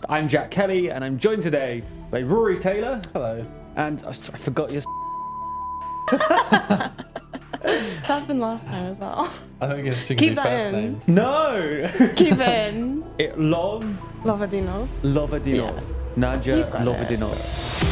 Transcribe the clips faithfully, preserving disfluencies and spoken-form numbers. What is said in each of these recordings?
podcast. I'm Jack Kelly, and I'm joined today by Rory Taylor. Hello. And I, I forgot your. That happened last time as well. I think it's to Keep give that first in. names. No. Keep it in. It love Lovadino. Lovadinov. Yeah. Nadia You got it. Lovadinov.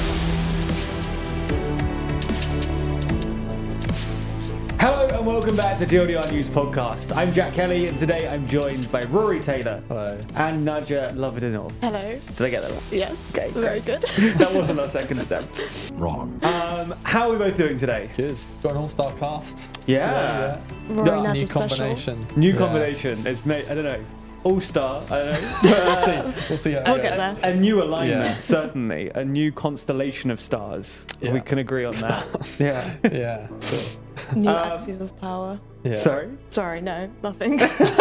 Hello and welcome back to T L D R News Podcast. I'm Jack Kelly, and today I'm joined by Rory Taylor. Hello. And Nadia Lovadinov. Hello. Did I get that right? Yes. Okay, Very great. good. That wasn't our second attempt. Wrong. Um, how are we both doing today? Cheers. Got an all-star cast. Yeah. Rory The Nadia New special. combination. New Yeah. combination. It's made, I don't know, all-star, I don't know. We'll see. We'll see how it We'll goes. get there. A new alignment, Yeah. certainly. A new constellation of stars. Yeah. We can agree on that. Yeah. Yeah. Cool. New Um, axes of power. Yeah. Sorry? Sorry, no, nothing.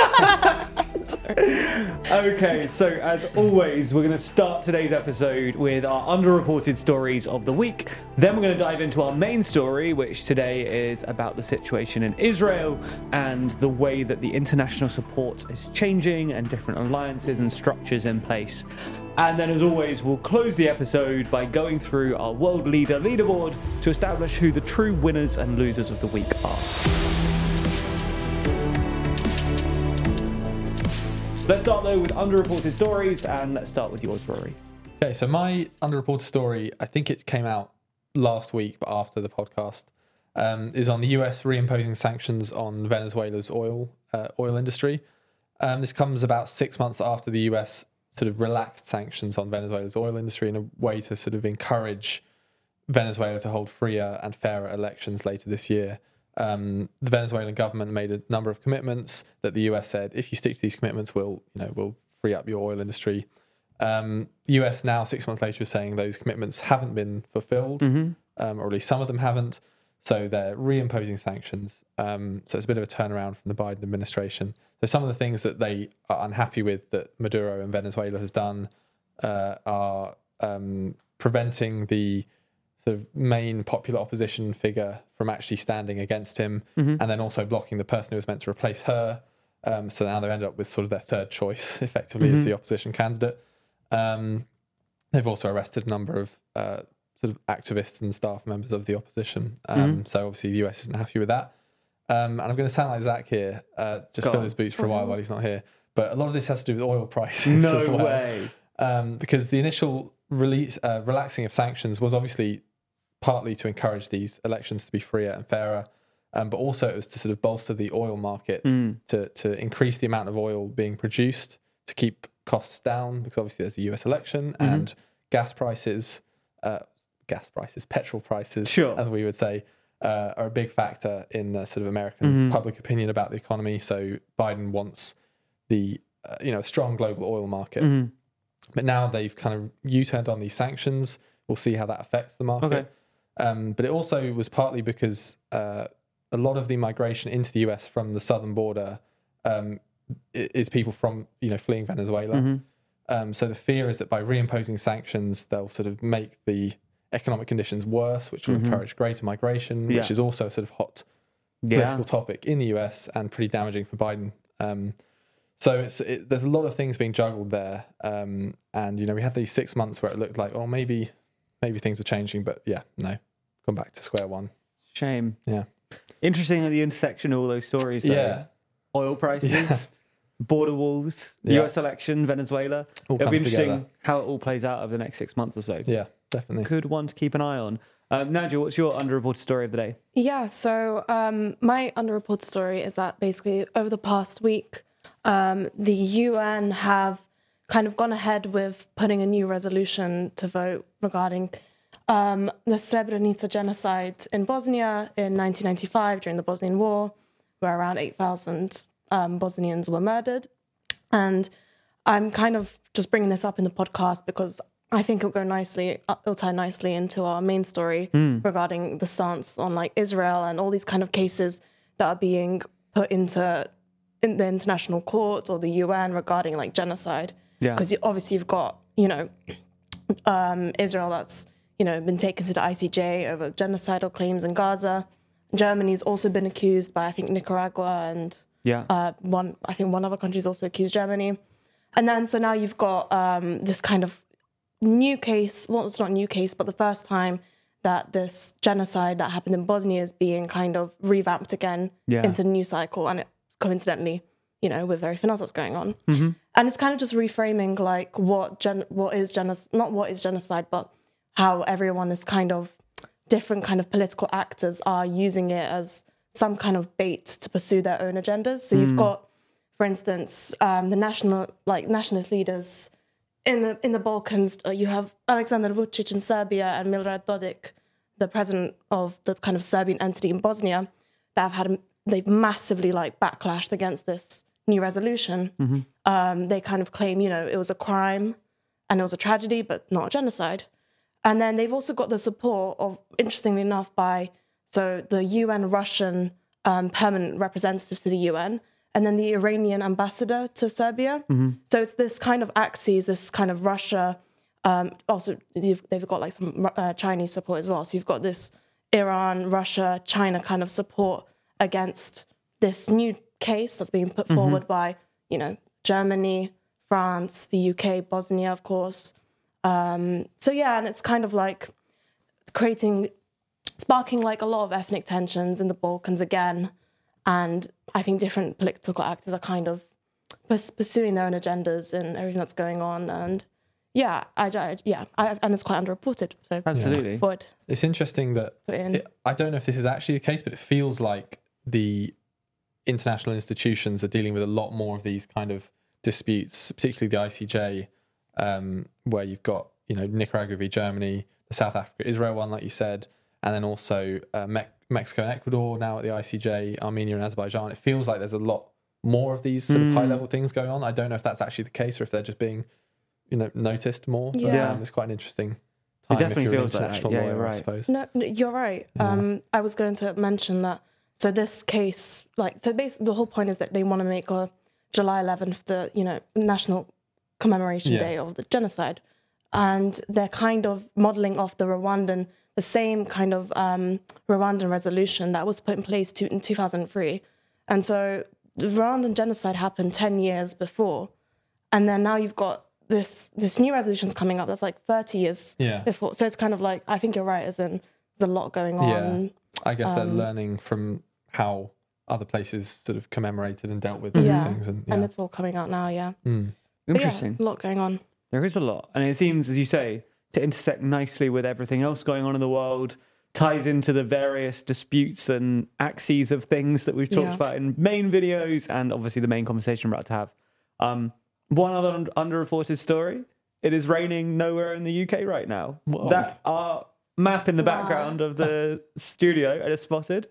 Okay, so as always, we're going to start today's episode with our underreported stories of the week. Then we're going to dive into our main story, which today is about the situation in Israel and the way that the international support is changing and different alliances and structures in place. And then, as always, we'll close the episode by going through our world leader leaderboard to establish who the true winners and losers of the week are. Let's start though with underreported stories, and let's start with yours, Rory. Okay, so my underreported story, I think it came out last week, but after the podcast, um, is on the U S reimposing sanctions on Venezuela's oil uh, oil industry. Um, this comes about six months after the U S sort of relaxed sanctions on Venezuela's oil industry in a way to sort of encourage Venezuela to hold freer and fairer elections later this year. Um, the Venezuelan government made a number of commitments that the U S said, if you stick to these commitments, we'll, you know, we'll free up your oil industry. Um, the U S now, six months later, is saying those commitments haven't been fulfilled, um, or at least some of them haven't. So they're reimposing sanctions. Um, so it's a bit of a turnaround from the Biden administration. So some of the things that they are unhappy with that Maduro and Venezuela has done uh, are um, preventing the sort of main popular opposition figure from actually standing against him, and then also blocking the person who was meant to replace her. Um, so now they've ended up with sort of their third choice, effectively, Mm-hmm. as the opposition candidate. Um, they've also arrested a number of uh, sort of activists and staff members of the opposition. Um, Mm-hmm. So obviously the U S isn't happy with that. Um, and I'm going to sound like Zach here, uh, just Go fill on. his boots for a while while he's not here. But a lot of this has to do with oil prices No as well. way. Um, because the initial release, uh, relaxing of sanctions was obviously partly to encourage these elections to be freer and fairer, um, but also it was to sort of bolster the oil market, to to increase the amount of oil being produced, to keep costs down, because obviously there's a U S election, and gas prices, uh, gas prices, petrol prices, Sure. as we would say, uh, are a big factor in the sort of American public opinion about the economy. So Biden wants the uh, you know strong global oil market, but now they've kind of U-turned on these sanctions. We'll see how that affects the market. Okay. Um, but it also was partly because uh, a lot of the migration into the U S from the southern border um, i- is people from, you know, fleeing Venezuela. Um, so the fear is that by reimposing sanctions, they'll sort of make the economic conditions worse, which will encourage greater migration, which Yeah. is also a sort of hot Yeah. political topic in the U S and pretty damaging for Biden. Um, so it's it, there's a lot of things being juggled there. Um, and, you know, we had these six months where it looked like, oh, maybe maybe things are changing, but yeah, no. Gone back to square one. Shame. Yeah. Interesting at the intersection of all those stories. Though. Yeah. Oil prices, Yeah. border walls, the Yeah. U S election, Venezuela. All It'll be comes interesting together. how it all plays out over the next six months or so. Yeah, definitely. Good one to keep an eye on. Um, Nadia, what's your underreported story of the day? Yeah, so um, my underreported story is that basically over the past week, um, the U N have kind of gone ahead with putting a new resolution to vote regarding um, the Srebrenica genocide in Bosnia in nineteen ninety-five during the Bosnian War, where around eight thousand um, Bosnians were murdered. And I'm kind of just bringing this up in the podcast because I think it'll go nicely, it'll tie nicely into our main story regarding the stance on like Israel and all these kind of cases that are being put into in the international court or the U N regarding like genocide. Yeah. Because you, obviously you've got, you know, um, Israel that's, you know, been taken to the I C J over genocidal claims in Gaza. Germany's also been accused by, I think, Nicaragua and Yeah. uh, one, I think one other country's also accused Germany. And then so now you've got um, this kind of new case. Well, it's not a new case, but the first time that this genocide that happened in Bosnia is being kind of revamped again Yeah. into a new cycle. And it, coincidentally, you know, with everything else that's going on. Mm-hmm. And it's kind of just reframing like what gen- what is genocide, not what is genocide, but how everyone is kind of different kind of political actors are using it as some kind of bait to pursue their own agendas. So you've got, for instance, um, the national like nationalist leaders in the in the Balkans. Uh, you have Alexander Vucic in Serbia and Milorad Dodik, the president of the kind of Serbian entity in Bosnia, that have had they've massively like backlashed against this new resolution. Mm-hmm. Um, they kind of claim, you know, it was a crime and it was a tragedy, but not a genocide. And then they've also got the support of, interestingly enough, by so the U N Russian um, permanent representative to the U N, and then the Iranian ambassador to Serbia. Mm-hmm. So it's this kind of axis, this kind of Russia. Um, also, you've, they've got like some uh, Chinese support as well. So you've got this Iran, Russia, China kind of support against this new case that's being put Mm-hmm. forward by, you know, Germany, France, the U K, Bosnia, of course. Um, so yeah, and it's kind of like creating, sparking like a lot of ethnic tensions in the Balkans again. And I think different political actors are kind of pers- pursuing their own agendas and everything that's going on. And yeah, I, I yeah, I, and it's quite underreported. So Absolutely. forward, It's interesting that put it in. it, I don't know if this is actually the case, but it feels like the international institutions are dealing with a lot more of these kind of disputes, particularly the I C J, um, where you've got, you know, Nicaragua v Germany, the South Africa Israel one, like you said, and then also uh, Me- Mexico and Ecuador now at the I C J, Armenia and Azerbaijan. It feels like there's a lot more of these sort of Mm. high level things going on. I don't know if that's actually the case or if they're just being, you know, noticed more. But, Yeah. um, it's quite an interesting It time definitely if you're feels an like that. international Yeah, lawyer, you're I right. suppose. No, no, you're right. Yeah. Um, I was going to mention that. So this case, like, so basically the whole point is that they want to make a July eleventh, the, you know, national commemoration Yeah. day of the genocide. And they're kind of modeling off the Rwandan, the same kind of um, Rwandan resolution that was put in place to, in two thousand three. And so the Rwandan genocide happened ten years before. And then now you've got this, this new resolution's coming up that's like thirty years Yeah. before. So it's kind of like, I think you're right, as in there's a lot going on. Yeah. I guess they're Um, learning from how other places sort of commemorated and dealt with these Yeah. things. And, yeah. And it's all coming out now, yeah. Mm. But yeah, Interesting. a lot going on. There is a lot. And it seems, as you say, to intersect nicely with everything else going on in the world, ties into the various disputes and axes of things that we've talked Yeah. about in main videos and obviously the main conversation we're about to have. Um, one other un- underreported story. It is raining nowhere in the U K right now. Whoa. That our map in the Wow. background of the studio I just spotted,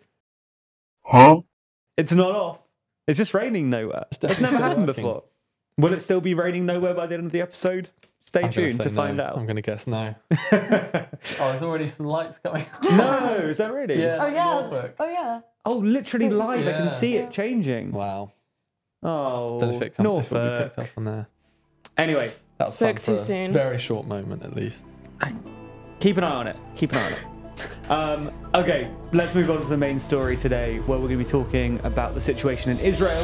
Huh? it's not off. It's just raining nowhere. It's definitely never still happened working. before. Will it still be raining nowhere by the end of the episode? Stay I'm gonna tuned say to no. find out. I'm going to guess no. Oh, there's already some lights coming. No, is that really? Yeah. Oh, yeah. Norfolk. Oh, yeah. Oh, literally live. I can Yeah. see Yeah. it changing. Wow. Oh, Don't know if it, comes, if it will be Norfolk. picked up on there. Anyway, That was Spoke fun too for a soon. very short moment, at least. keep an eye on it. Keep an eye on it. Um, okay, let's move on to the main story today, where we're going to be talking about the situation in Israel.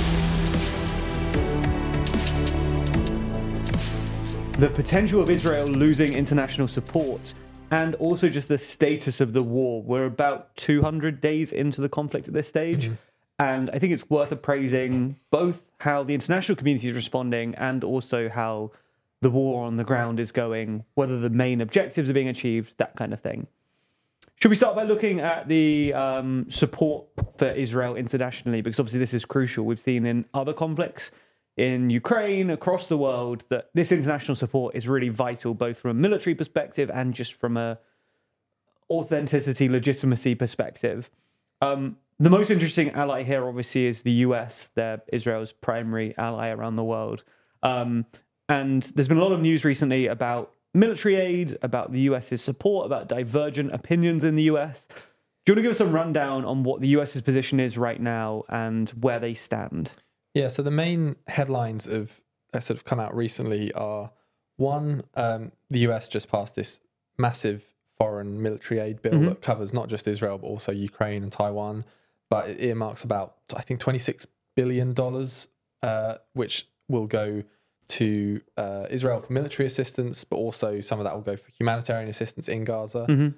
The potential of Israel losing international support, and also just the status of the war. We're about two hundred days into the conflict at this stage. And I think it's worth appraising both how the international community is responding and also how the war on the ground is going, whether the main objectives are being achieved, that kind of thing. Should we start by looking at the um, support for Israel internationally? Because obviously this is crucial. We've seen in other conflicts in Ukraine, across the world, that this international support is really vital, both from a military perspective and just from a authenticity, legitimacy perspective. Um, the most interesting ally here, obviously, is the U S. They're Israel's primary ally around the world. Um, and there's been a lot of news recently about military aid, about the US's support, about divergent opinions in the U S. Do you want to give us a rundown on what the US's position is right now and where they stand? Yeah, so the main headlines of that sort of come out recently are one, um, the U S just passed this massive foreign military aid bill Mhm. that covers not just Israel but also Ukraine and Taiwan, but it earmarks about I think twenty-six billion dollars, uh, which will go to uh, Israel for military assistance, but also some of that will go for humanitarian assistance in Gaza. Mhm.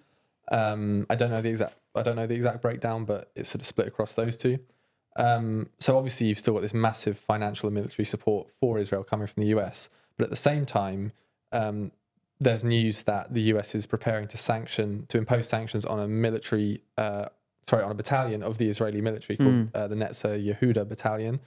Um, I don't know the exact I don't know the exact breakdown, but it's sort of split across those two. Um, so obviously you've still got this massive financial and military support for Israel coming from the U S, but at the same time, um, there's news that the U S is preparing to sanction to impose sanctions on a military, uh, sorry, on a battalion of the Israeli military called uh, the Netzer Yehuda Battalion,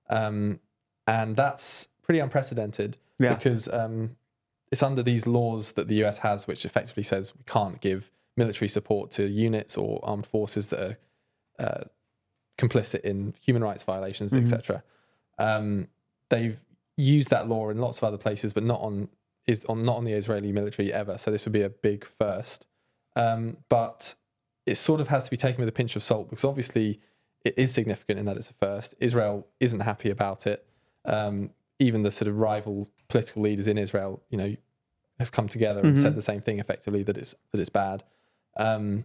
um, and that's pretty unprecedented Yeah. because um, it's under these laws that the U S has, which effectively says we can't give military support to units or armed forces that are uh, complicit in human rights violations, Mhm. et cetera. Um, they've used that law in lots of other places, but not on is on not on the Israeli military ever. So this would be a big first. Um, but it sort of has to be taken with a pinch of salt because obviously it is significant in that it's a first. Israel isn't happy about it. Um, even the sort of rival political leaders in Israel, you know, have come together and Mhm. said the same thing effectively, that it's that it's bad. Um,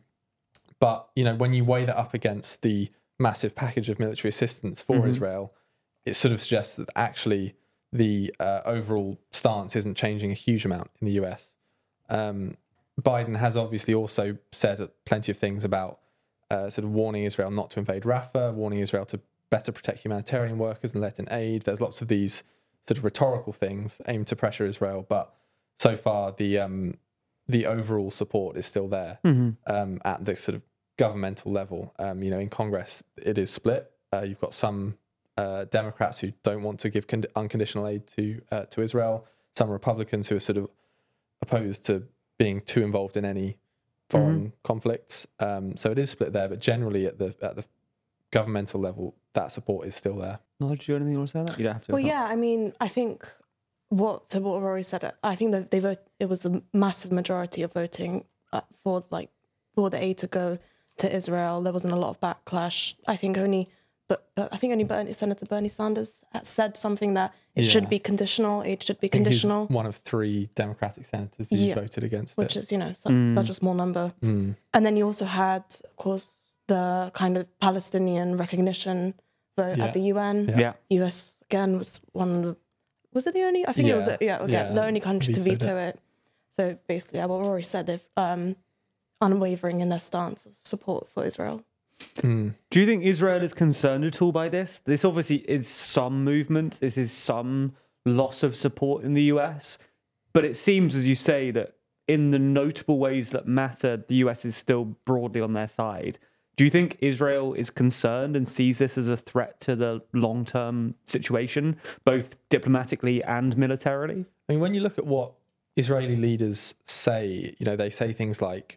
but you know, when you weigh that up against the massive package of military assistance for Mhm. Israel, it sort of suggests that actually the uh, overall stance isn't changing a huge amount in the U S. Um, Biden has obviously also said plenty of things about uh, sort of warning Israel not to invade Rafah, warning Israel to better protect humanitarian workers and let in aid. There's lots of these sort of rhetorical things aimed to pressure Israel, but so far the um, the overall support is still there Mhm. um, at the sort of governmental level. Um, you know, in Congress, it is split. Uh, you've got some uh, Democrats who don't want to give con- unconditional aid to uh, to Israel. Some Republicans who are sort of opposed to being too involved in any foreign conflicts. Um, so it is split there, but generally at the at the governmental level, that support is still there. Oh, do you have anything you want to say on that? You don't have to. Well, if not. yeah, I mean, I think what so what Rory said. I think that they vote. It was a massive majority of voting uh, for like for the aid to go to Israel. There wasn't a lot of backlash. I think only, but, but I think only Bernie, Senator Bernie Sanders had said something that it Yeah. should be conditional. Aid should be I think he's conditional, one of three Democratic senators who Yeah. voted against which it. is you know su- Mm. such a small number. Mm. And then you also had, of course, the kind of Palestinian recognition vote Yeah. at the U N. Yeah. Yeah. U S again was one of the, was it the only? I think it was Yeah. the, yeah again Yeah. the only country to Vetoed veto it. So basically, yeah, what Rory said, they've um, unwavering in their stance of support for Israel. Mm. Do you think Israel is concerned at all by this? This obviously is some movement. This is some loss of support in the U S. But it seems, as you say, that in the notable ways that matter, the U S is still broadly on their side. Do you think Israel is concerned and sees this as a threat to the long-term situation, both diplomatically and militarily? I mean, when you look at what Israeli leaders say, you know, they say things like,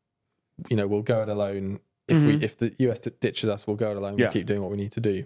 you know, we'll go it alone. If Mhm. we, if the U S d- ditches us, we'll go it alone. Yeah. We'll keep doing what we need to do.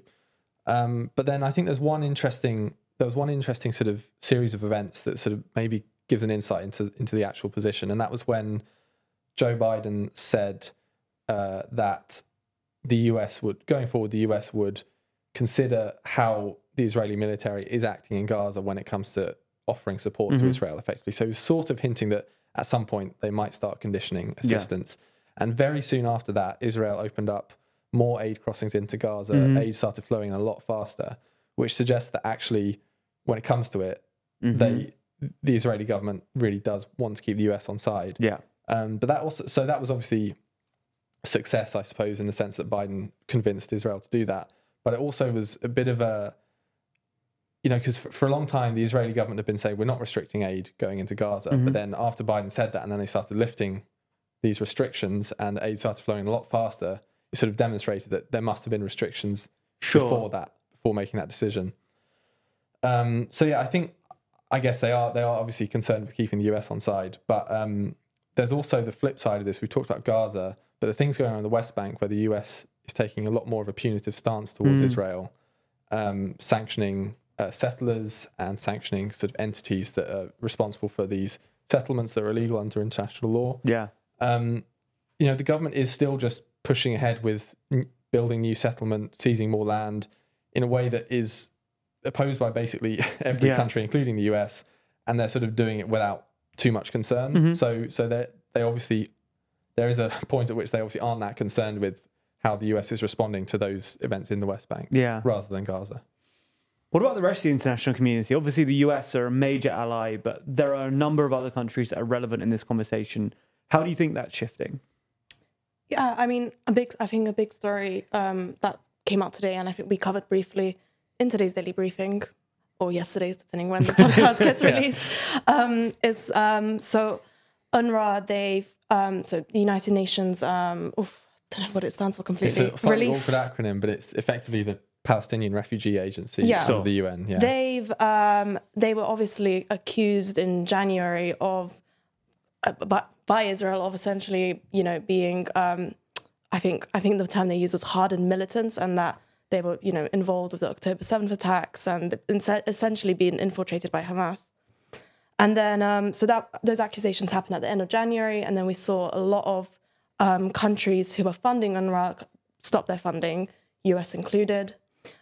Um, but then I think there's one interesting, there was one interesting sort of series of events that sort of maybe gives an insight into into the actual position, and that was when Joe Biden said uh, that the U S would, going forward, the U S would consider how the Israeli military is acting in Gaza when it comes to offering support Mhm. to Israel effectively. So he was sort of hinting that at some point they might start conditioning assistance. And very soon after that, Israel opened up more aid crossings into Gaza. Mhm. Aid started flowing a lot faster, which suggests that actually, when it comes to it, Mhm. they the Israeli government really does want to keep the U S on side. Yeah. Um, but that also, so that was obviously a success, I suppose, in the sense that Biden convinced Israel to do that. But it also was a bit of a, you know, because for, for a long time, the Israeli government had been saying, we're not restricting aid going into Gaza. Mhm. But then after Biden said that, and then they started lifting these restrictions and aid started flowing a lot faster, it sort of demonstrated that there must have been restrictions Sure. before that, before making that decision. Um, so yeah, I think, I guess they are they are obviously concerned with keeping the U S on side, but um, there's also the flip side of this. We talked about Gaza, but the things going on in the West Bank where the U S is taking a lot more of a punitive stance towards Mm. Israel, um, sanctioning uh, settlers and sanctioning sort of entities that are responsible for these settlements that are illegal under international law. Yeah. Um, you know, the government is still just pushing ahead with n- building new settlements, seizing more land in a way that is opposed by basically every Yeah. country, including the U S, and they're sort of doing it without too much concern. Mhm. So, so they they obviously there is a point at which they obviously aren't that concerned with how the U S is responding to those events in the West Bank, Yeah. rather than Gaza. What about the rest of the international community? Obviously, the U S are a major ally, but there are a number of other countries that are relevant in this conversation. How do you think that's shifting? Yeah, I mean, a big, I think a big story um, that came out today, and I think we covered briefly in today's daily briefing, or yesterday's, depending when the podcast gets released, um, is um, so UNRWA, they've, um, so the United Nations, um, oof, I don't know what it stands for completely. It's a slightly Relief. awkward acronym, but it's effectively the Palestinian Refugee Agency Yeah. of the U N. Yeah. They've, um, they were obviously accused in January of, uh, by, by Israel of essentially, you know, being, um, I think, I think the term they used was hardened militants, and that they were, you know, involved with the October seventh attacks and essentially being infiltrated by Hamas. And then, um, so that those accusations happened at the end of January, and then we saw a lot of um, countries who were funding UNRWA stop their funding, U S included.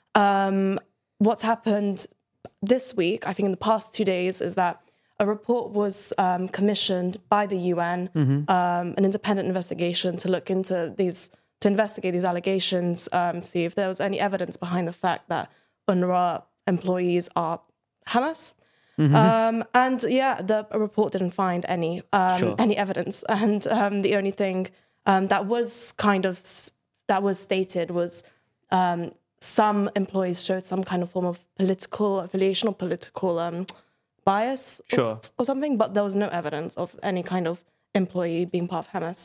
Um, what's happened this week, I think in the past two days, is that a report was um, commissioned by the U N, mm-hmm. um, an independent investigation to look into these, to investigate these allegations, um, see if there was any evidence behind the fact that UNRWA employees are Hamas. Mm-hmm. Um, and yeah, the report didn't find any um, Sure. any evidence, and um, the only thing um, that was kind of that was stated was um, some employees showed some kind of form of political affiliation or political um, bias or, Sure. or something, but there was no evidence of any kind of employee being part of Hamas.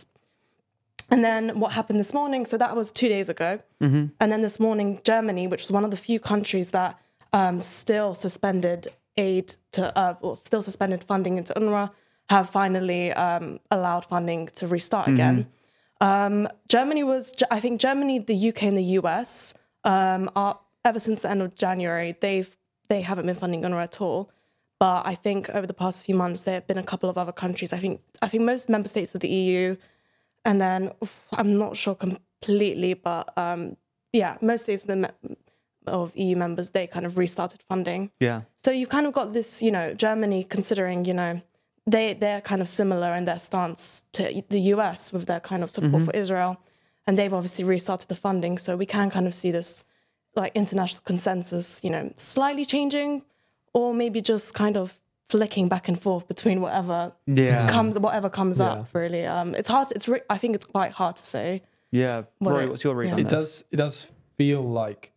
And then what happened this morning, so that was two days ago. Mm-hmm. And then this morning, Germany, which was one of the few countries that um, still suspended aid to, uh, or still suspended funding into UNRWA, have finally um, allowed funding to restart mm-hmm. again. Um, Germany was, I think Germany, the U K and the U S, um, are, ever since the end of January, they've, they haven't been funding UNRWA at all. But I think over the past few months, there have been a couple of other countries. I think I think most member states of the E U, and then oof, I'm not sure completely, but um, yeah, most states of, the me- of E U members, they kind of restarted funding. Yeah. So you've kind of got this, you know, Germany considering, you know, they, they're kind of similar in their stance to the U S with their kind of support mm-hmm. for Israel. And they've obviously restarted the funding. So we can kind of see this like international consensus, you know, slightly changing, or maybe just kind of flicking back and forth between whatever yeah. comes, whatever comes yeah. up. Really, um, it's hard. It's re- I think it's quite hard to say. Yeah, what Rory, it- what's your read yeah. on It this? does. It does feel like,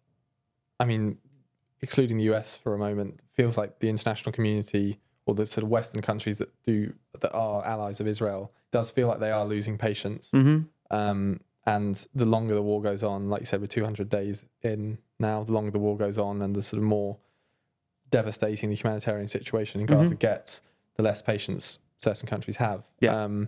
I mean, excluding the U S for a moment, feels like the international community or the sort of Western countries that do that are allies of Israel does feel like they are losing patience. Mm-hmm. Um, and the longer the war goes on, like you said, we're two hundred days in now. The longer the war goes on, and the sort of more devastating the humanitarian situation in Gaza Mhm. gets, the less patience certain countries have. Yeah. Um,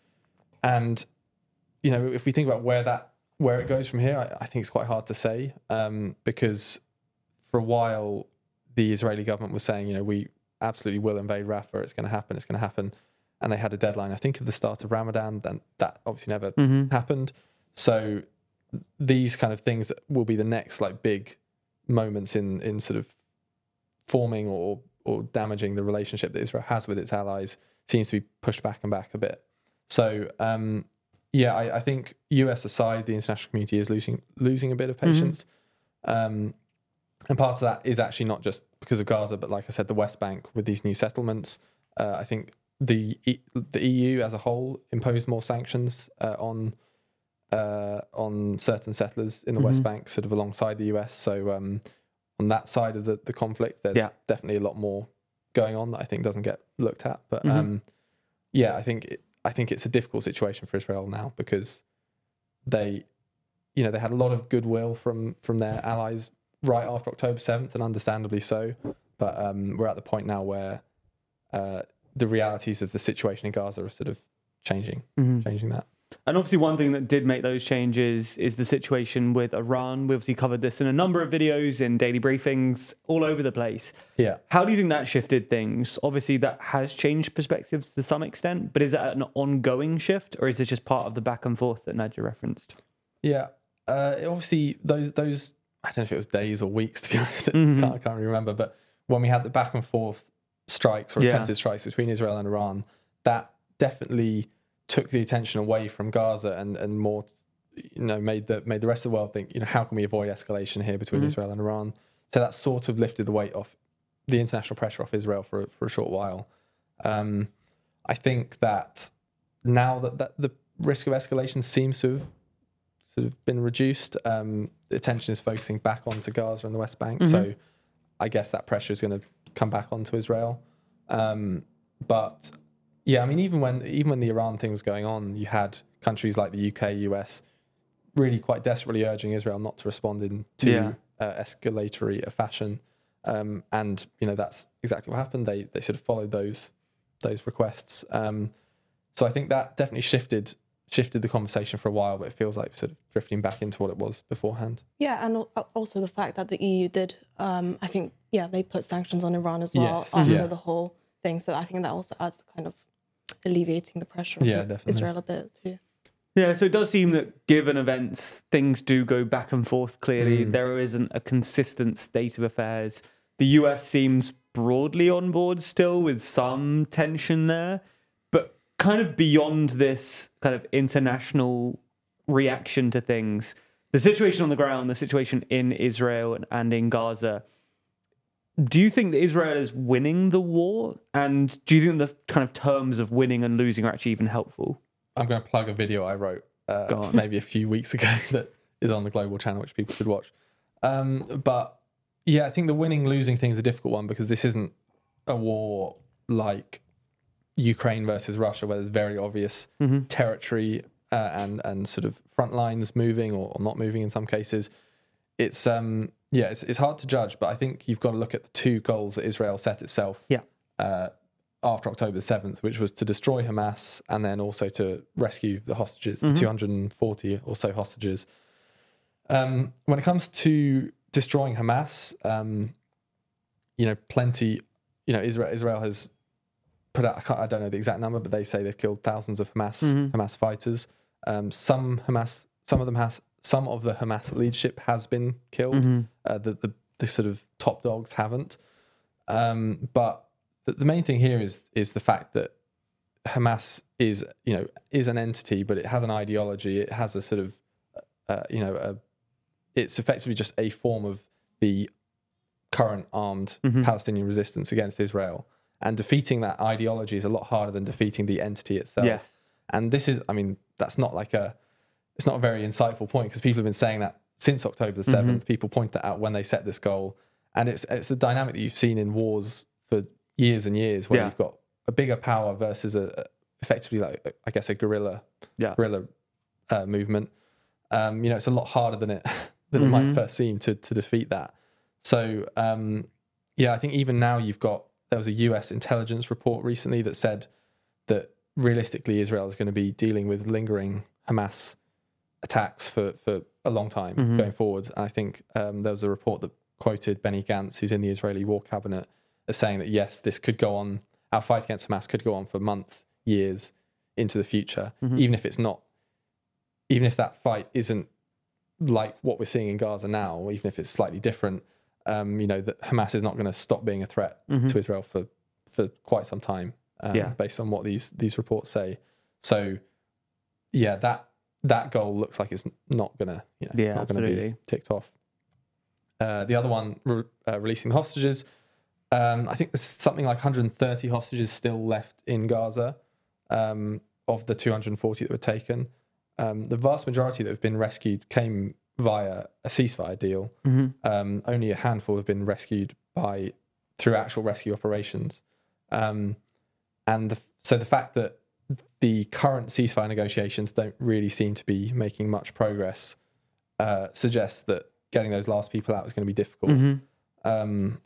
and you know, if we think about where that where it goes from here, I, I think it's quite hard to say um, because for a while the Israeli government was saying, you know, we absolutely will invade Rafah. It's going to happen. It's going to happen, and they had a deadline. I think of the start of Ramadan. Then that obviously never Mm-hmm. happened. So these kind of things will be the next like big moments in in sort of forming or or damaging the relationship that Israel has with its allies seems to be pushed back and back a bit. So um, yeah, I, I think U S aside, the international community is losing losing a bit of patience, mm-hmm. um, and part of that is actually not just because of Gaza, but like I said, the West Bank with these new settlements. Uh, I think the e- the E U as a whole imposed more sanctions uh, on uh, on certain settlers in the mm-hmm. West Bank, sort of alongside the U S. So um, on that side of the, the conflict, there's yeah. definitely a lot more going on that I think doesn't get looked at. But mm-hmm. um, yeah, I think it, I think it's a difficult situation for Israel now because they, you know, they had a lot of goodwill from from their allies right after October seventh, and understandably so. But um, we're at the point now where uh, the realities of the situation in Gaza are sort of changing, mm-hmm. changing that. And obviously one thing that did make those changes is the situation with Iran. We obviously covered this in a number of videos, in daily briefings, all over the place. Yeah. How do you think that shifted things? Obviously that has changed perspectives to some extent, but is that an ongoing shift, or is this just part of the back and forth that Nadja referenced? Yeah. Uh, obviously those, those, I don't know if it was days or weeks, to be honest. Mm-hmm. I, can't, I can't really remember. But when we had the back and forth strikes or yeah. attempted strikes between Israel and Iran, that definitely took the attention away from Gaza and, and more, you know, made the made the rest of the world think, you know, how can we avoid escalation here between mm-hmm. Israel and Iran? So that sort of lifted the weight off the international pressure off Israel for for a short while. Um, I think that now that, that the risk of escalation seems to have sort of been reduced, um, the attention is focusing back onto Gaza and the West Bank. Mm-hmm. So I guess that pressure is going to come back onto Israel. Um, but yeah, I mean, even when even when the Iran thing was going on, you had countries like the U K, U S, really quite desperately urging Israel not to respond in too yeah. uh, escalatory a fashion. Um, and you know that's exactly what happened. They they sort of followed those those requests. Um, so I think that definitely shifted shifted the conversation for a while, but it feels like sort of drifting back into what it was beforehand. Yeah, and also the fact that the E U did, um, I think, yeah, they put sanctions on Iran as well yes. after yeah. the whole thing. So I think that also adds to kind of alleviating the pressure of yeah, Israel a bit too. Yeah, so it does seem that given events, things do go back and forth clearly. Mm. There isn't a consistent state of affairs. The U S seems broadly on board still with some tension there, but kind of beyond this kind of international reaction to things, the situation on the ground, the situation in Israel and, and in Gaza, do you think that Israel is winning the war? And do you think the kind of terms of winning and losing are actually even helpful? I'm going to plug a video I wrote uh, maybe a few weeks ago that is on the Global channel, which people should watch. Um, but yeah, I think the winning losing thing is a difficult one because this isn't a war like Ukraine versus Russia, where there's very obvious mm-hmm. territory uh, and and sort of front lines moving or, or not moving in some cases. It's um yeah, it's it's hard to judge, but I think you've got to look at the two goals that Israel set itself. Yeah. Uh, after October the seventh, which was to destroy Hamas and then also to rescue the hostages, mm-hmm. the two hundred forty or so hostages. Um, when it comes to destroying Hamas, um, you know, plenty, you know, Israel, Israel has put out, I, can't, I don't know the exact number, but they say they've killed thousands of Hamas mm-hmm. Hamas fighters. Um, some Hamas, some of them has, some of the Hamas leadership has been killed. Mm-hmm. Uh, the, the the sort of top dogs haven't. Um, but the, the main thing here is is the fact that Hamas is, you know, is an entity, but it has an ideology. It has a sort of, uh, you know, a, it's effectively just a form of the current armed mm-hmm. Palestinian resistance against Israel. And defeating that ideology is a lot harder than defeating the entity itself. Yes. And this is, I mean, that's not like a, it's not a very insightful point because people have been saying that since October the seventh. Mm-hmm. People point that out when they set this goal. And it's it's the dynamic that you've seen in wars for years and years, where yeah. you've got a bigger power versus a, a effectively like, I guess, a guerrilla, yeah. guerrilla uh, movement. Um, you know, it's a lot harder than it than mm-hmm. it might first seem to to defeat that. So um, yeah, I think even now you've got, there was a U S intelligence report recently that said that realistically Israel is going to be dealing with lingering Hamas attacks for, for a long time mm-hmm. going forward. And I think um, there was a report that quoted Benny Gantz, who's in the Israeli war cabinet, as saying that yes, this could go on, our fight against Hamas could go on for months, years into the future, mm-hmm. even if it's not, even if that fight isn't like what we're seeing in Gaza now, or even if it's slightly different. Um, you know, that Hamas is not going to stop being a threat mm-hmm. to Israel for, for quite some time, um, yeah. based on what these these reports say. So, yeah, that that goal looks like it's not going to, you know, yeah, not going to be ticked off. Uh, the other one, re- uh, releasing the hostages. Um, I think there's something like one hundred thirty hostages still left in Gaza um, of the two hundred forty that were taken. Um, the vast majority that have been rescued came via a ceasefire deal. Mm-hmm. Um, only a handful have been rescued by through actual rescue operations. Um, and the, so the fact that the current ceasefire negotiations don't really seem to be making much progress uh, suggests that getting those last people out is going to be difficult. Mm-hmm. Um,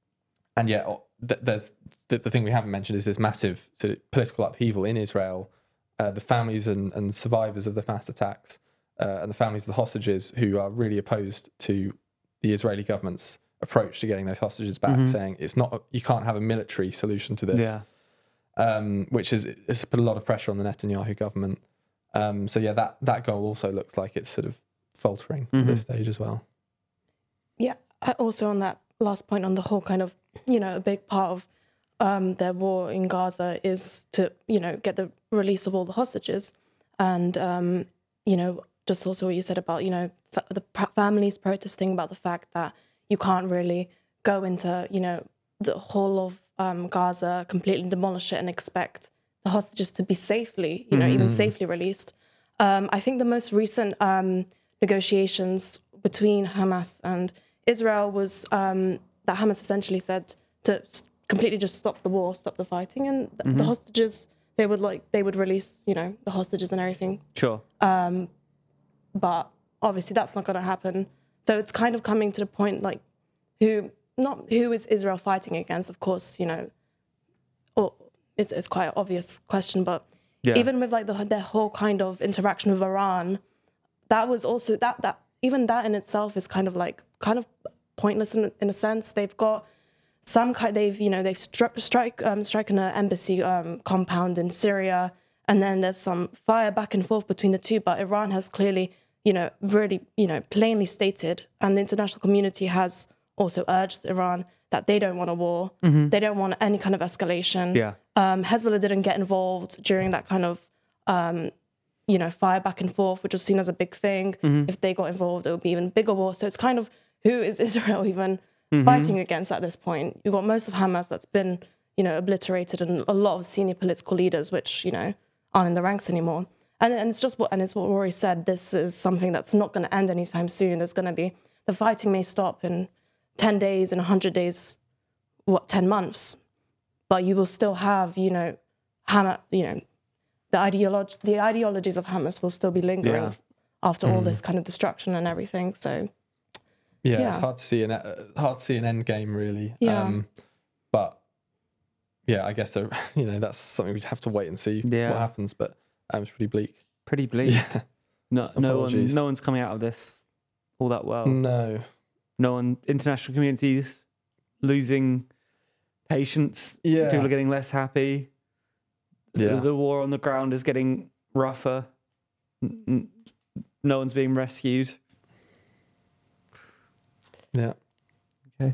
and yet, th- there's the, the thing we haven't mentioned is this massive sort of political upheaval in Israel. Uh, the families and, and survivors of the Hamas attacks uh, and the families of the hostages who are really opposed to the Israeli government's approach to getting those hostages back, mm-hmm. saying it's not, you can't have a military solution to this, yeah. um, which is it's put a lot of pressure on the Netanyahu government. Um, so yeah, that that goal also looks like it's sort of faltering mm-hmm. at this stage as well. Yeah, also on that last point on the whole kind of, you know, a big part of um, their war in Gaza is to, you know, get the release of all the hostages. And, um, you know, just also what you said about, you know, fa- the p- families protesting about the fact that, you can't really go into, you know, the whole of um, Gaza, completely demolish it and expect the hostages to be safely, you know, Mm-hmm. even safely released. Um, I think the most recent um, negotiations between Hamas and Israel was um, that Hamas essentially said to s- completely just stop the war, stop the fighting, and th- the hostages, they would like they would release, you know, the hostages and everything. Sure. But obviously that's not going to happen. So it's kind of coming to the point like who not who is Israel fighting against? Of course, you know, or it's it's quite an obvious question, but Yeah. even with like the their whole kind of interaction with Iran, that was also that that even that in itself is kind of like kind of pointless in, in a sense. They've got some kind they've you know they've struck strike um striken an embassy um compound in Syria, and then there's some fire back and forth between the two, but Iran has clearly you know really you know plainly stated, and the international community has also urged Iran that they don't want a war, they don't want any kind of escalation. Yeah. um Hezbollah didn't get involved during that kind of um you know fire back and forth, which was seen as a big thing. If they got involved, it would be even bigger war. So it's kind of, who is Israel even fighting against at this point? You've got most of Hamas that's been, you know, obliterated, and a lot of senior political leaders, which, you know, aren't in the ranks anymore. And, and it's just what, and it's what Rory said, this is something that's not going to end anytime soon. There's going to be, the fighting may stop in ten days, in one hundred days, what, ten months. But you will still have, you know, Hamas, you know, the ideology, the ideologies of Hamas will still be lingering Yeah. after all this kind of destruction and everything. So, Yeah, Yeah. it's hard to see an uh, hard to see an end game really. Yeah. Um, but yeah, I guess there, you know that's something we'd have to wait and see Yeah. what happens. But um, it's pretty bleak. Pretty bleak. Yeah. No, no one, Apologies. no one's coming out of this all that well. No. No one, international communities losing patience. Yeah. People are getting less happy. Yeah. The, the war on the ground is getting rougher. N- n- No one's being rescued. Yeah. Okay.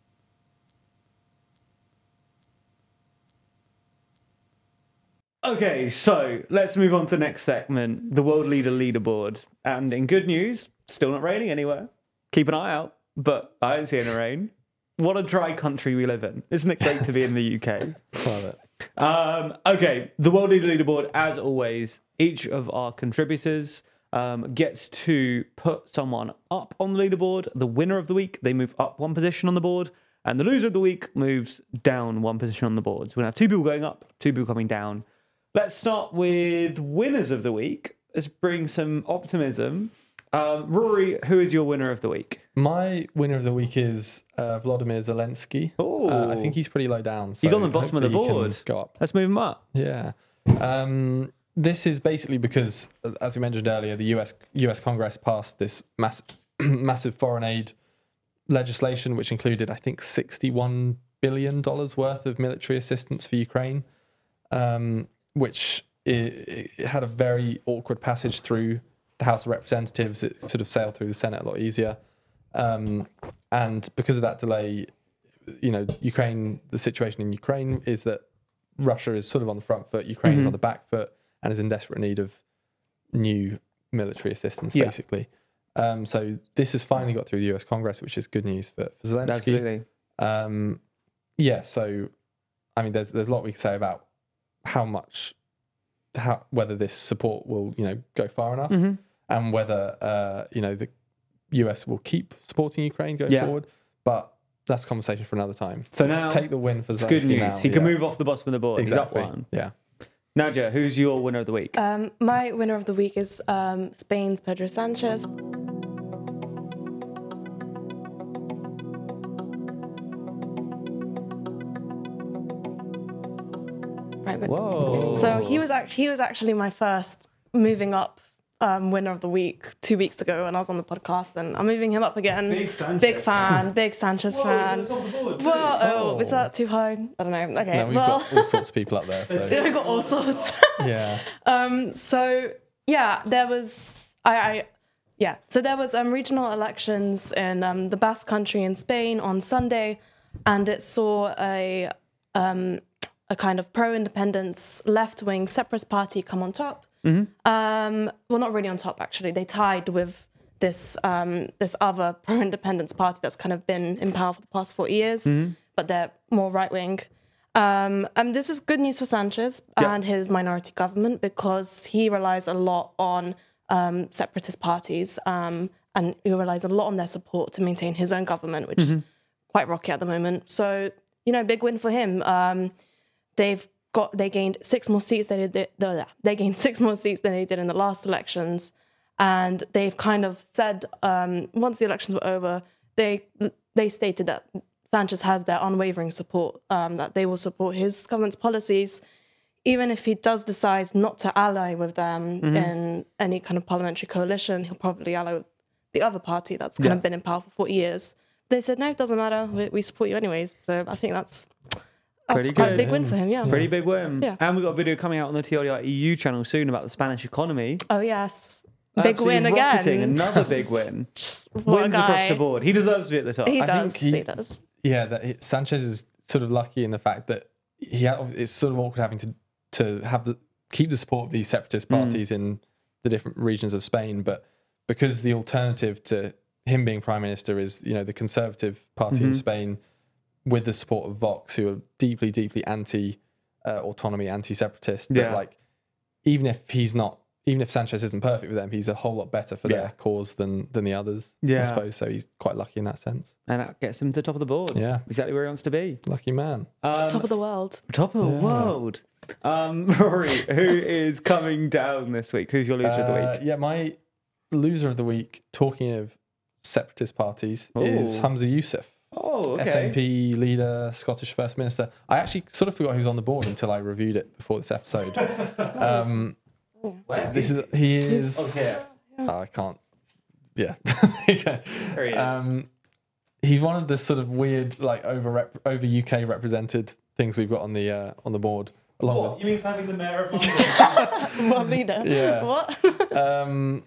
Okay, so let's move on to the next segment, the World Leader Leaderboard. And in good news, still not raining anywhere. Keep an eye out, but I don't see any rain. What a dry country we live in. Isn't it great to be in the U K? Love it. Um, okay, the World Leader Leaderboard, as always, each of our contributors um, gets to put someone up on the leaderboard. The winner of the week, they move up one position on the board, and the loser of the week moves down one position on the board. So we're going to have two people going up, two people coming down. Let's start with winners of the week. Let's bring some optimism. Um, Rory, who is your winner of the week? My winner of the week is uh, Vladimir Zelensky. Oh. Uh, I think he's pretty low down. He's so on the bottom of the hopefully he can board. Go up. Let's move him up. Yeah. Um, this is basically because, uh, as we mentioned earlier, the U S U S Congress passed this mass, massive foreign aid legislation, which included, I think, sixty-one billion dollars worth of military assistance for Ukraine, um, which it, it had a very awkward passage through the House of Representatives. It sort of sailed through the Senate a lot easier. Um, and because of that delay, you know, Ukraine, the situation in Ukraine is that Russia is sort of on the front foot, Ukraine Mm-hmm. is on the back foot, and is in desperate need of new military assistance, Yeah. basically. Um, so this has finally got through the U S Congress, which is good news for, for Zelensky. Absolutely. Um, yeah, so I mean, there's there's a lot we could say about how much, how whether this support will you know go far enough, Mm-hmm. and whether uh, you know the U S will keep supporting Ukraine going Yeah. forward. But that's a conversation for another time. For now, Take the win for it's Zelensky good news. now. He can yeah. move off the bottom of the board. Exactly. He's up one. Yeah. Nadia, who's your winner of the week? Um, my winner of the week is um, Spain's Pedro Sanchez. Right, but- Whoa. So he was actually he was actually my first moving up um, winner of the week two weeks ago when I was on the podcast, and I'm moving him up again. Big Sanchez Big fan, big Sanchez fan. Well, oh, is that too high? I don't know. Okay, No, we've well, got all sorts of people up there. So I got all sorts. yeah. Um, so yeah, there was I, I yeah. So there was um, regional elections in um, the Basque Country in Spain on Sunday, and it saw a um, a kind of pro-independence left-wing separatist party come on top. Um, well, not really on top actually. They tied with this um, this other pro-independence party that's kind of been in power for the past forty years, Mm-hmm. but they're more right-wing. Um, and this is good news for Sanchez Yeah. and his minority government because he relies a lot on um, separatist parties um, and he relies a lot on their support to maintain his own government, which Mm-hmm. is quite rocky at the moment. So, you know, big win for him. Um, they've got they gained six more seats than they did. They gained six more seats than they did in the last elections, and they've kind of said um, once the elections were over, they they stated that Sanchez has their unwavering support, um, that they will support his government's policies, even if he does decide not to ally with them Mm-hmm. in any kind of parliamentary coalition. He'll probably ally with the other party that's kind Yeah. of been in power for forty years. They said, no, it doesn't matter. We, we support you anyways. So I think that's, that's Pretty quite good. a big win for him, yeah. Pretty big win. Yeah. And we've got a video coming out on the T L D R E U channel soon about the Spanish economy. Oh, yes. Big Absolutely win rocketing. again. Another big win. What Wins a guy. across the board. He deserves to be at the top. He I does. think he- He does. Yeah, that he, Sanchez is sort of lucky in the fact that he ha- it's sort of awkward having to to have the keep the support of these separatist parties in the different regions of Spain, but because the alternative to him being prime minister is, you know, the Conservative Party in Spain with the support of Vox, who are deeply, deeply anti uh, autonomy, anti separatist. Yeah. Like, even if he's not, even if Sanchez isn't perfect with them, he's a whole lot better for Yeah. their cause than than the others. Yeah. I suppose. So he's quite lucky in that sense. And that gets him to the top of the board. Yeah. Exactly where he wants to be. Lucky man. Um, Top of the world. top of the world. Um, Rory, who is coming down this week? Who's your loser of the Uh, week? Yeah, my loser of the week, talking of separatist parties, is Ooh. Humza Yousaf, Oh, okay. S N P leader, Scottish First Minister. I actually sort of forgot he was on the board until I reviewed it before this episode. um, this is he is. Okay. Oh, I can't. Yeah. There he is. um, he's one of the sort of weird, like over rep- over U K represented things we've got on the uh, on the board. Along with You mean having the mayor of London? World leader. Yeah. What? Um,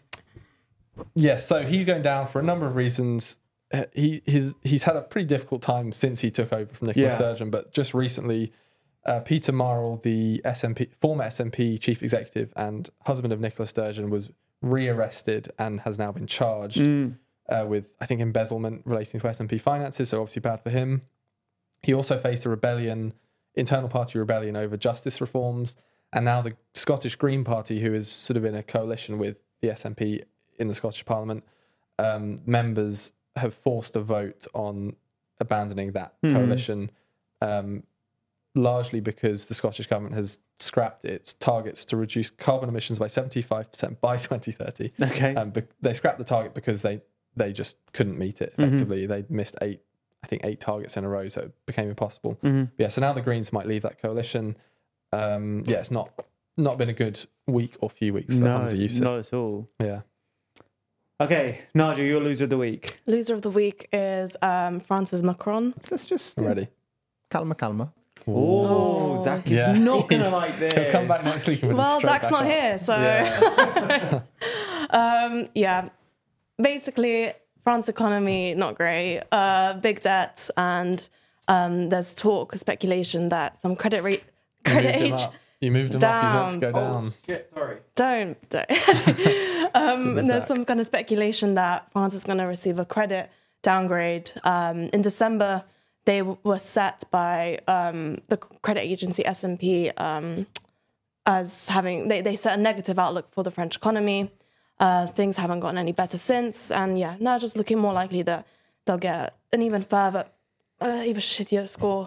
yes, so he's going down for a number of reasons. He his he's had a pretty difficult time since he took over from Nicola Yeah. Sturgeon, but just recently, uh, Peter Marl, the S N P former S N P chief executive and husband of Nicola Sturgeon, was rearrested and has now been charged Mm. uh, with, I think, embezzlement relating to S N P finances. So obviously bad for him. He also faced a rebellion, internal party rebellion over justice reforms, and now the Scottish Green Party, who is sort of in a coalition with the S N P in the Scottish Parliament, um, members have forced a vote on abandoning that Mhm. coalition, um, largely because the Scottish government has scrapped its targets to reduce carbon emissions by seventy-five percent by twenty thirty. Okay. Um, be- they scrapped the target because they, they just couldn't meet it effectively. They missed eight, I think, eight targets in a row, so it became impossible. Mhm. Yeah, so now the Greens might leave that coalition. Um, yeah, it's not not been a good week or few weeks for No, Humza Yousaf. not at all. Yeah. Okay, Nadia, your loser of the week. Loser of the week is um, Francis Macron. Let's just I'm uh, ready. calma, calma. Oh, Zach is Yeah. not going to He's- like this. He'll come back next week and put him Well, straight Zach's back not up. here, so Yeah. um, yeah. Basically, France economy not great. Uh, big debt, and um, there's talk, speculation that some credit rate, You credit moved him age. up. You moved him up. He's meant to go Down. down. Shit, sorry. Don't. don't. um, Good there's Zach. some kind of speculation that France is going to receive a credit downgrade. Um, in December, they w- were set by um, the credit agency S and P um, as having, they, they set a negative outlook for the French economy. Uh, things haven't gotten any better since. And yeah, now just looking more likely that they'll get an even further, uh, even shittier score.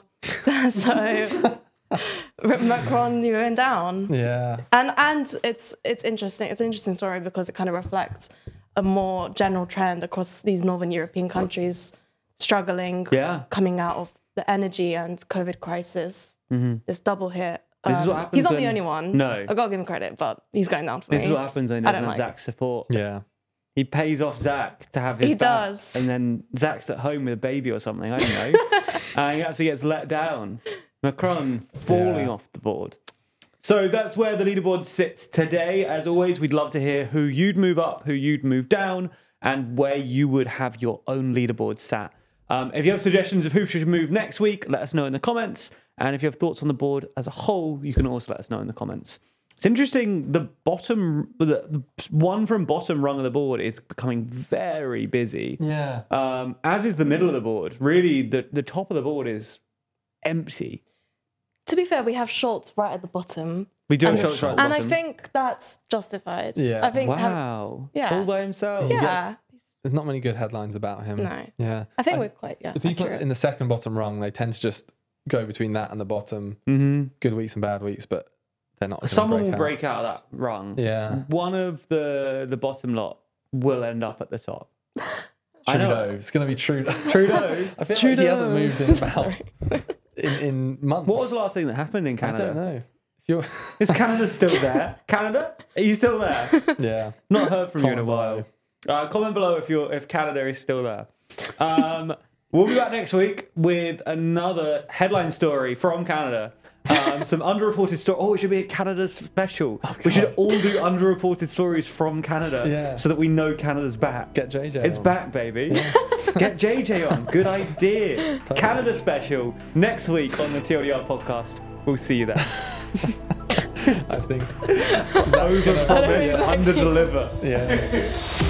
So Macron, you're going down. Yeah. And and it's it's interesting. It's an interesting story because it kind of reflects a more general trend across these northern European countries struggling, Yeah. coming out of the energy and COVID crisis. This double hit. This is what Um, happens He's not when- the only one. No. I gotta give him credit, but he's going down for This me. is what happens when he I doesn't don't have like- Zach's support. Yeah. He pays off Zach to have his He back, does. and then Zach's at home with a baby or something. I don't know, and he actually gets let down. Macron falling Yeah. off the board. So that's where the leaderboard sits today. As always, we'd love to hear who you'd move up, who you'd move down, and where you would have your own leaderboard sat. Um, if you have suggestions of who should move next week, let us know in the comments. And if you have thoughts on the board as a whole, you can also let us know in the comments. It's interesting. The bottom, the, the one from bottom rung of the board is becoming very busy. Yeah. Um, as is the middle of the board. Really, the, the top of the board is empty. To be fair, we have Schultz right at the bottom. We do have And, Schultz right at the and I bottom. think that's justified. Yeah. I think have- Wow. yeah. All by himself. yeah. There's not many good headlines about him. No. Yeah. I think we're quite yeah. The people accurate. in the second bottom rung, they tend to just go between that and the bottom. Mm-hmm. Good weeks and bad weeks, but they're not. gonna Someone break will out. break out of that rung. Yeah. One of the the bottom lot will end up at the top. I know. Trudeau. It's going to be Trudeau. Trudeau. I feel like Trudeau. he hasn't moved in about in, in months. What was the last thing that happened in I Canada? don't know. If you're, Is Canada still there? Canada? Are you still there? yeah. Not heard from you in a Comment while. below. Uh, comment below if you're if Canada is still there. Um, we'll be back next week with another headline story from Canada. Um, some underreported story. Oh, it should be a Canada special. we should all do underreported stories from Canada, Yeah. so that we know Canada's back. Get J J. It's on. back, baby. Get J J on. Good idea. Canada special next week on the T L D R podcast. We'll see you there. I think. Over promise, know. under deliver. Yeah.